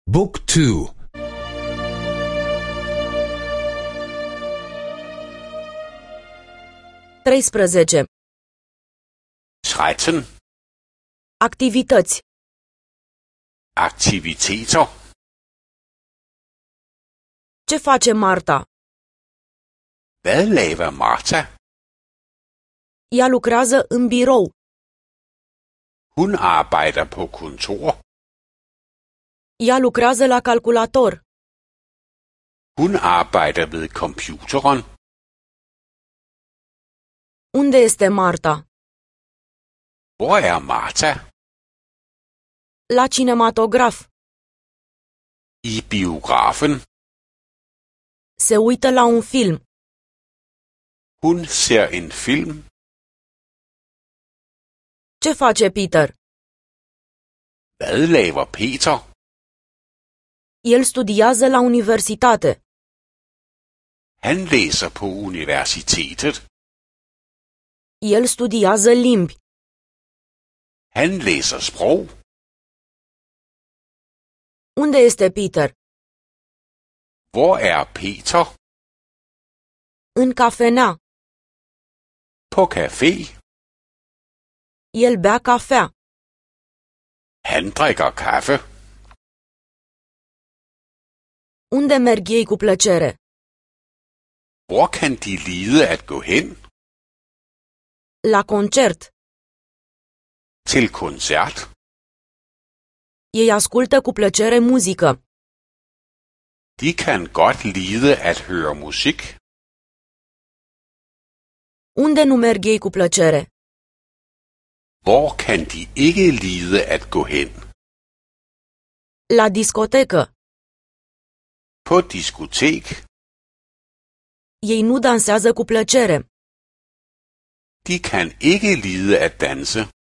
Book 2. 13. 13. Activități. Aktiviteter. Ce face Marta? Hvad laver Martha? Ea lucrează în birou. Hun arbejder på kontor. Ea lucrează la calculator. Hun arbejder ved computeren. Unde este Marta? Hvor er Martha? La cinematograf. I biografen. Se uită la un film. Hun ser en film. Ce face Peter? Hvad laver Peter? El studiază la universitate. Han læser på universitetet. El studiază limbi. Han læser sprog. Unde este Peter? Hvor er Peter? În cafenea. På café. El bea cafea. Han drikker kaffe. Unde merg ei cu plăcere? Hvor kan de lide at gå hen? La concert. Til koncert. Ei ascultă cu plăcere muzică. De kan godt lide at høre musik. Unde nu merg ei cu plăcere? Hvor kan de ikke lide at gå hen? La discotecă. På diskotek. Ei nu dansează cu plăcere. De kan ikke lide at danse.